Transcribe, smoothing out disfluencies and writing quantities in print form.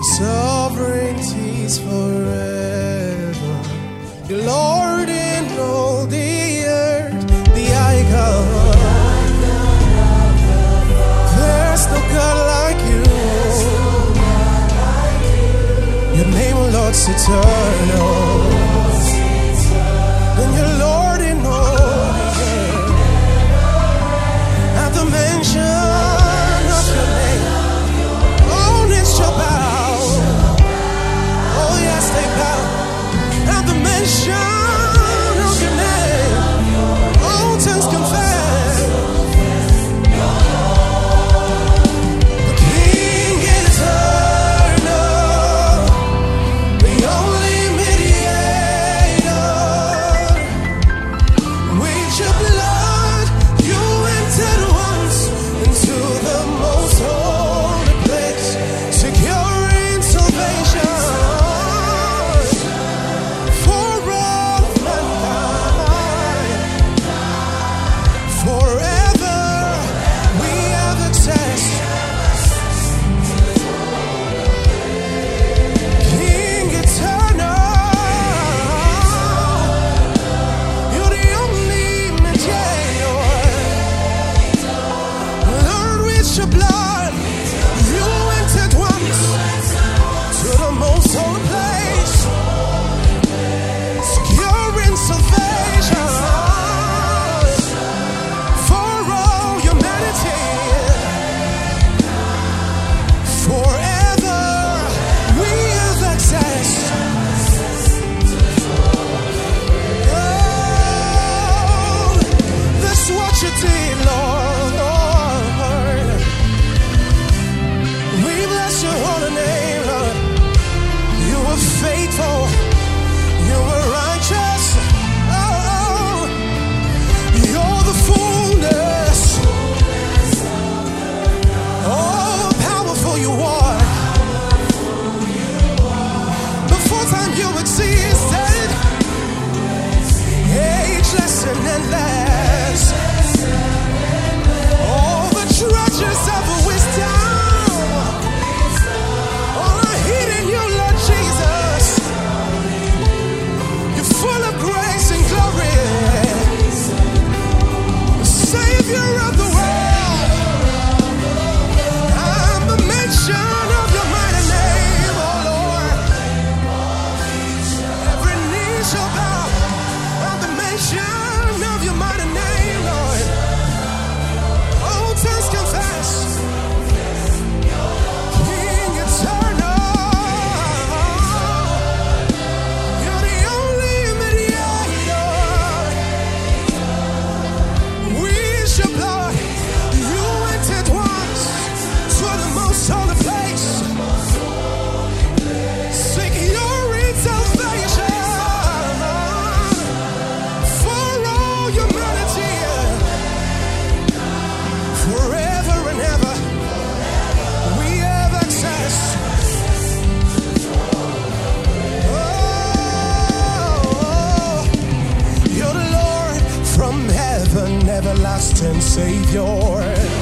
sovereignty's forever. You're Lord in all the earth, the icon. There's no God like you. Your name, O Lord, is eternal. And you're Lord in all the earth. At the mention of your name, all knees shall bow. Oh yes, they bow. At the mention of your name, all tongues confess. The King eternal, the only mediator. With your blood, you entered once into the most holy place, securing salvation for all mankind. Forever we have access. King eternal, you're the only mediator. Lord, with your blood, you entered once to the most holy place, securing salvation for all humanity. Forever we have access. Oh, that's what you did, Lord. We bless your holy name, Lord. You were faithful. You were righteous. Oh, you're the fullness. Oh, powerful you are. Before time you existed, ageless and endless. All the treasures of wisdom, all are hidden in you, Lord Jesus. You're full of grace and glory, Savior of the world. I'm the mention of your mighty name, oh Lord. Every knee shall bow at the mention of your mighty name, Lord. All tongues confess. King eternal, you're the only mediator. With your blood, you entered once to the most holy place, securing salvation for all humanity. Forever and ever, we have access. Oh, you're the Lord from heaven, everlasting Savior.